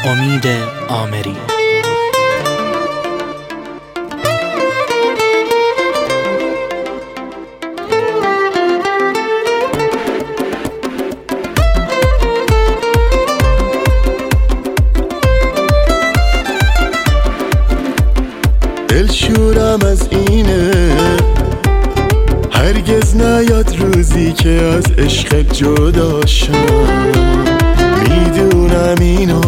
امید آمری. دلشورم از اینه هرگز نیاد روزی که از عشق جدا شم. میدونم اینو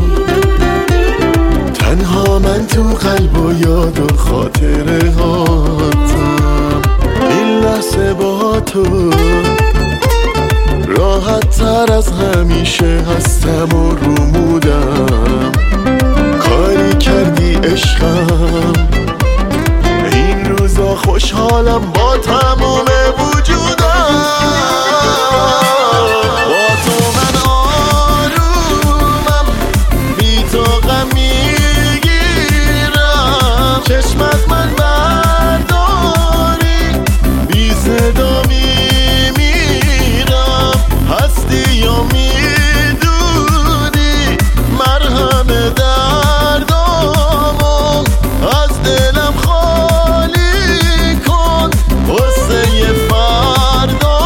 تنها من تو قلب و یاد و خاطره هاتم. این لحظه با تو راحت تر از همیشه هستم و رومودم. کاری کردی عشقم این روزا خوشحالم با تمام وجودم. با تو من آرومم بی تو غم میگیرم. چشم از من برداری بی صدا میمیرم. هستی یا میدونی مرهم دردامو از دلم خالی کن واسه فردا.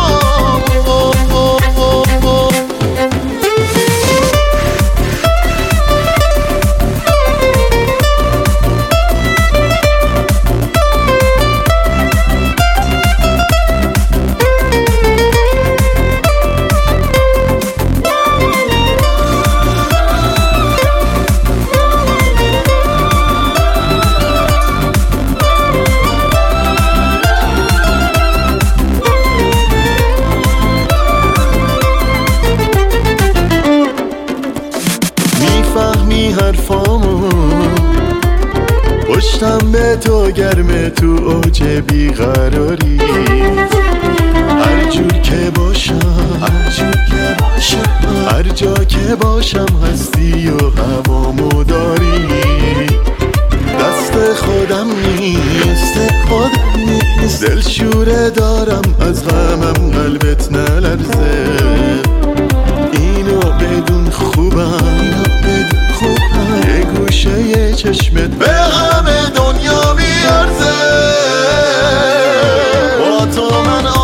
میفهمی حرفامو پشتم به تو گرمه تو اوج بیقراری. هر جور که باشم هر جا که باشم هستی و هوامو داری. دست خودم نیست دلشوره دارم از غمم قلبت نلرزه. اینو بدون خوبم یه گوشه یه چشمت به همه دنیا میارزه. با تو من